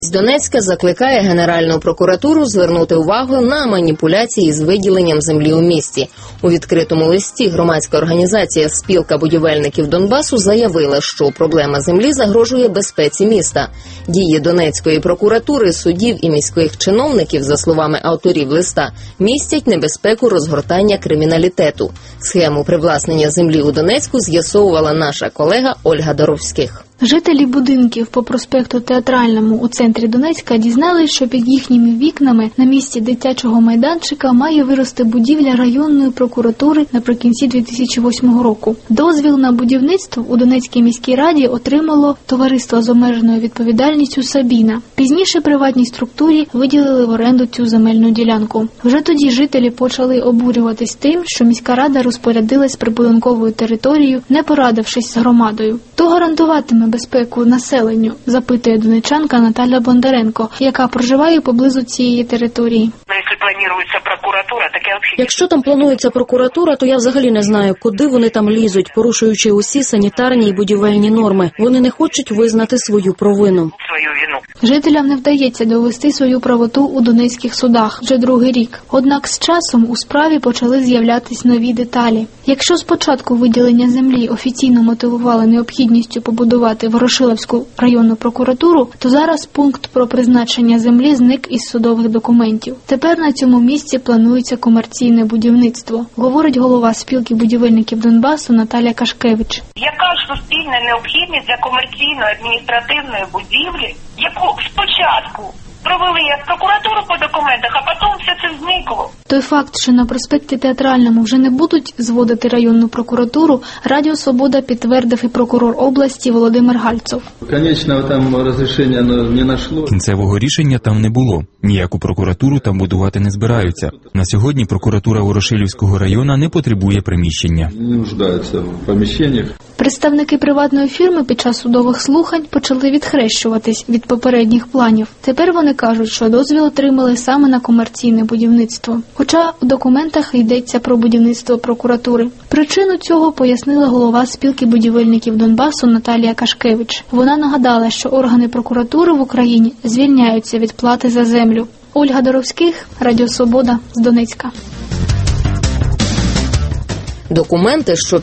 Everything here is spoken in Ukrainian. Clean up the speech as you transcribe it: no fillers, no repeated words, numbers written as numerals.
З Донецька закликає Генеральну прокуратуру звернути увагу на маніпуляції з виділенням землі у місті. У відкритому листі громадська організація «Спілка будівельників Донбасу» заявила, що проблема землі загрожує безпеці міста. Дії Донецької прокуратури, судів і міських чиновників, за словами авторів листа, містять небезпеку розгортання криміналітету. Схему привласнення землі у Донецьку з'ясовувала наша колега Ольга Доровських. Жителі будинків по проспекту Театральному у центрі Донецька дізналися, що під їхніми вікнами на місці дитячого майданчика має вирости будівля районної прокуратури наприкінці 2008 року. Дозвіл на будівництво у Донецькій міській раді отримало товариство з обмеженою відповідальністю «Сабіна». Пізніше приватній структурі виділили в оренду цю земельну ділянку. Вже тоді жителі почали обурюватись тим, що міська рада розпорядилась прибудинковою територією, не порадившись з громадою. То гарантуватиме безпеку населенню, запитує донеччанка Наталя Бондаренко, яка проживає поблизу цієї території. Якщо там планується прокуратура, то я взагалі не знаю, куди вони там лізуть, порушуючи усі санітарні і будівельні норми. Вони не хочуть визнати свою провину. Жителям не вдається довести свою правоту у донецьких судах вже другий рік. Однак з часом у справі почали з'являтись нові деталі. Якщо спочатку виділення землі офіційно мотивували необхідністю побудувати Ворошиловську районну прокуратуру, то зараз пункт про призначення землі зник із судових документів. Тепер на цьому місці планується комерційне будівництво, говорить голова спілки будівельників Донбасу Наталя Кашкевич. Яка ж суспільна необхідність для комерційної адміністративної будівлі, яку спочатку провели як прокуратуру по документах, а потім все це зникло? Той факт, що на проспекті Театральному вже не будуть зводити районну прокуратуру, Радіо Свобода підтвердив і прокурор області Володимир Гальцов. Кінцевого рішення там не було. Ніяку прокуратуру там будувати не збираються. На сьогодні прокуратура Ворошилівського району не потребує приміщення. Представники приватної фірми під час судових слухань почали відхрещуватись від попередніх планів. Тепер вони кажуть, що дозвіл отримали саме на комерційне будівництво. Хоча у документах йдеться про будівництво прокуратури. Причину цього пояснила голова спілки будівельників Донбасу Наталія Кашкевич. Вона нагадала, що органи прокуратури в Україні звільняються від плати за землю. Ольга Доровських, Радіо Свобода з Донецька. Документи, що